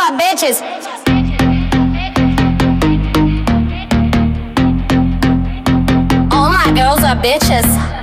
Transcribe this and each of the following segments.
are bitches. All my girls are bitches.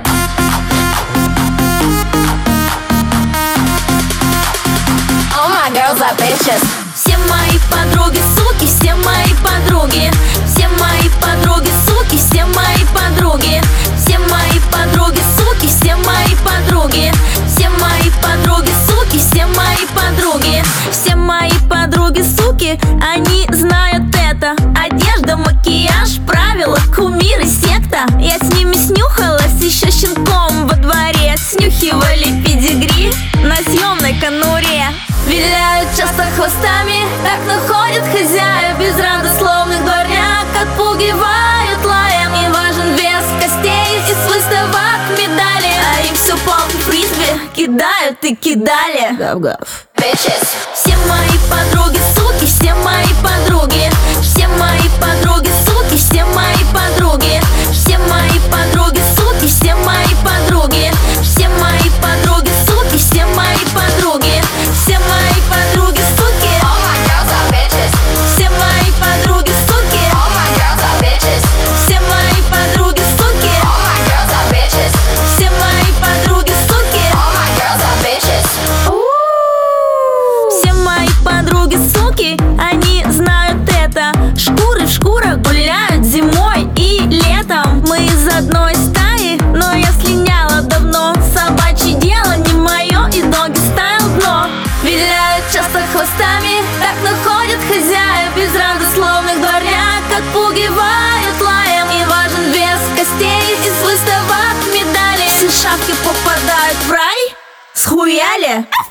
All my girls are bitches. Все мои подруги суки, все мои подруги. Все мои подруги суки, все мои подруги. Все мои подруги суки, все мои подруги. Все мои подруги суки, все мои подруги. Все мои подруги суки, они знают это. Одежда, макияж, правила, кумиры, секта. Я с ними снюхалась еще щенком во дворе. Снюхивали педигри на съемной конуре. Виляют часто хвостами, так находят хозяев безрадословных дворняк. Отпугивают лаем, не важен вес костей из выставок медали. А им все палки фрисби кидают и кидали. Гав-гав. Bitches. Все мои подруги суки, все мои подруги. Все мои подруги суки, все мои подруги. Все мои подруги суки, все мои подруги. Все мои подруги суки, все мои подруги. Все мои подруги суки. All my girls are bitches. Все мои подруги суки. All my girls are bitches. Все мои подруги суки. All my girls are bitches. Все мои подруги суки. All my girls are bitches. Все мои подруги суки, они знают это. Шкуры в шкурах гуляют зимой и летом. Мы из одной стаи, но я слиняла давно. Собачье дело не мое, и доги стайл дно. Виляют часто хвостами, так находят хозяев безрадословных дворняк. Отпугивают лаем, и важен вес костей из выставок медалей. Все шапки попадают в рай. Схуяли?